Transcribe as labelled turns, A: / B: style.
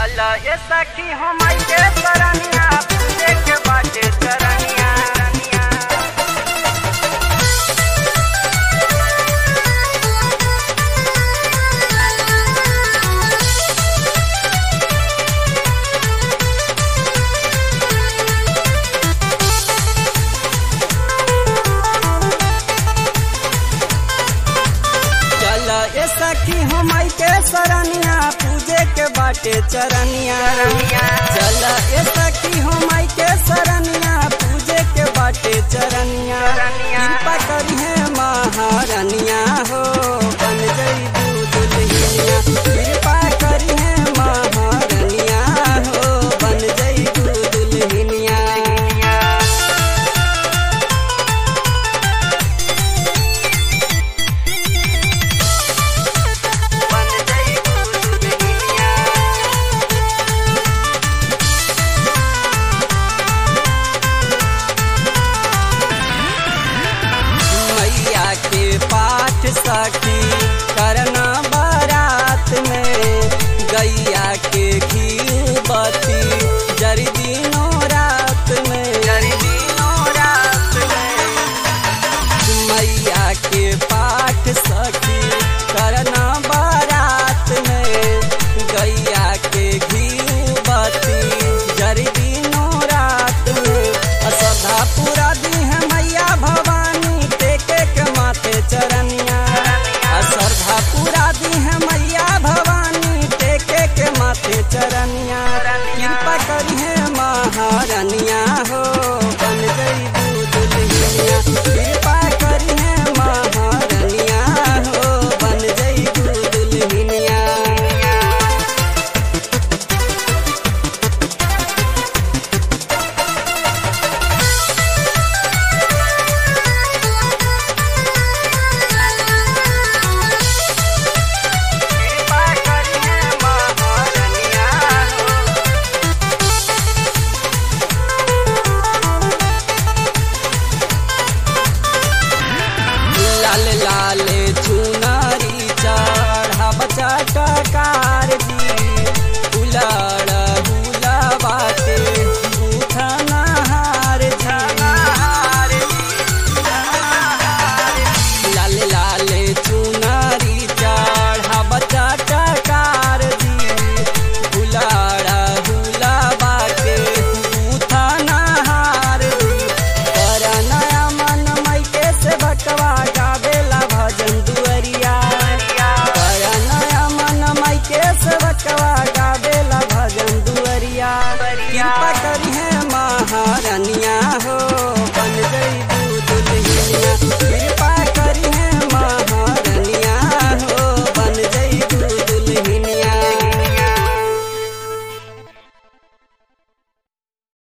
A: चला ये सखी हम के सरनिया पूजे के बाटे सरनिया
B: ए सखी हम के सरनिया पूजे के बाटे चरनिया चला ए सखी हम के सरनिया पूजे के बाटे चरनिया कृपा करी है महारनिया हो बन जई दुल्हनिया कृपा करी है महारनिया हो बन जई दुल्हनिया पाठ सखी करना बारात में गैया के घी बत्ती जरी दिनों रात में मैया के पाठ सखी करना बारात में गैया के घी बत्ती जरी दिनों रात में श्रद्धा पूरा दी है मैया भवानी टेके के माथे चरनिया श्रद्धा पूरा दी है मैया भवानी टेके के माथे चरनिया कृपा करी है महारनिया हो बन गई दुल्हनिया कृपा करी है महारनिया हो बन गई दुल्हनिया लाल चुनारी चढ़ा बचा टकार जी उलाड़ा हुला बाटे उठना हार लाल लाल चुनारी चढ़ा बचा टकार जी उलाड़ा हुला बाटे उठना हार कर नया मन मई के से भटवा गावेला भजन दुअरिया कर नया मन मई के से भटवा गावेला भजन दुअरिया कृपा करी है महारनिया हो